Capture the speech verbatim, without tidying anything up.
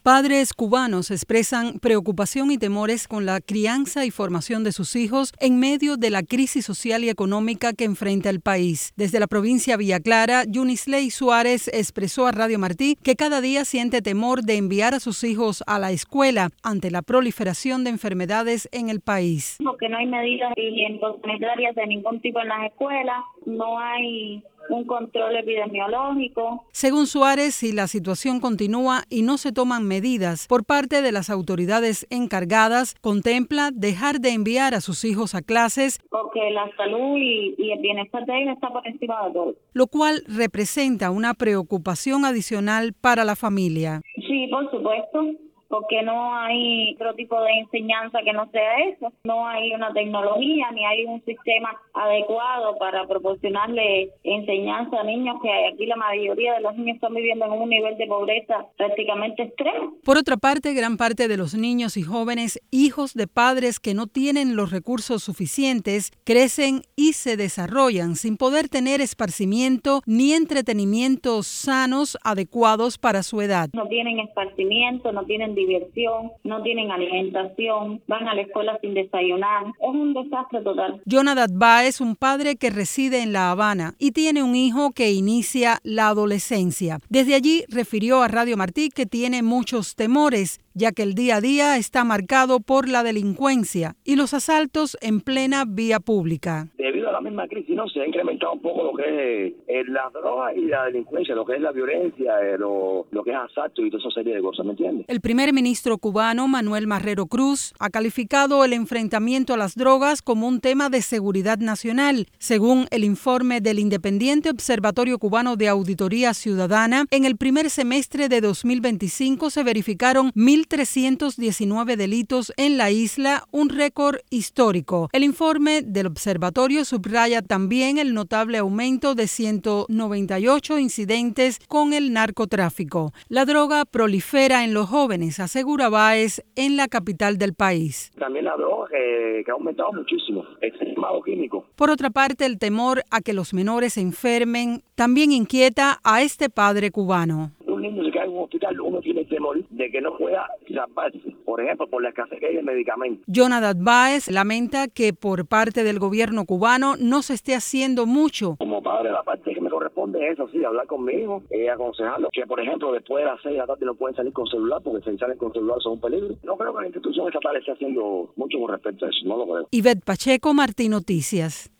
Padres cubanos expresan preocupación y temores con la crianza y formación de sus hijos en medio de la crisis social y económica que enfrenta el país. Desde la provincia Villa Clara, Yunisley Suárez expresó a Radio Martí que cada día siente temor de enviar a sus hijos a la escuela ante la proliferación de enfermedades en el país. Porque no hay medidas sanitarias de ningún tipo en las escuelas, no hay un control epidemiológico. Según Suárez, si la situación continúa y no se toman medidas por parte de las autoridades encargadas, contempla dejar de enviar a sus hijos a clases. Porque la salud y, y el bienestar de ellos está por encima de todo. Lo cual representa una preocupación adicional para la familia. Sí, por supuesto. Porque no hay otro tipo de enseñanza que no sea eso. No hay una tecnología ni hay un sistema adecuado para proporcionarle enseñanza a niños, que aquí la mayoría de los niños están viviendo en un nivel de pobreza prácticamente extremo. Por otra parte, gran parte de los niños y jóvenes, hijos de padres que no tienen los recursos suficientes, crecen y se desarrollan sin poder tener esparcimiento ni entretenimientos sanos adecuados para su edad. No tienen esparcimiento, no tienen diversión, no tienen alimentación, van a la escuela sin desayunar. Es un desastre total. Jonadab Báez es un padre que reside en La Habana y tiene un hijo que inicia la adolescencia. Desde allí refirió a Radio Martí que tiene muchos temores, ya que el día a día está marcado por la delincuencia y los asaltos en plena vía pública. Debido a la misma crisis, ¿no? Se ha incrementado un poco lo que es eh, la droga y la delincuencia, lo que es la violencia, eh, lo, lo que es asalto y toda esa serie de cosas, ¿me entiendes? El primer ministro cubano, Manuel Marrero Cruz, ha calificado el enfrentamiento a las drogas como un tema de seguridad nacional. Según el informe del Independiente Observatorio Cubano de Auditoría Ciudadana, en el primer semestre de dos mil veinticinco se verificaron mil trescientos diecinueve delitos en la isla, un récord histórico. El informe del observatorio subraya también el notable aumento de ciento noventa y ocho incidentes con el narcotráfico. La droga prolifera en los jóvenes, asegura Báez, en la capital del país. También la droga que, que ha aumentado muchísimo, el químico químico. Por otra parte, el temor a que los menores se enfermen también inquieta a este padre cubano. Un niño se cae en un hospital, uno tiene temor de que no pueda salvarse, por ejemplo, por la escasez de medicamentos. Jonadab Báez lamenta que por parte del gobierno cubano no se esté haciendo mucho. Como padre, la parte que me corresponde es eso, sí, hablar conmigo, eh, aconsejarlo, que por ejemplo después de las seis de la tarde no pueden salir con celular, porque si salen con celular son un peligro. No creo que la institución estatal esté haciendo mucho con respecto a eso, no lo creo. Ivette Pacheco, Martí Noticias.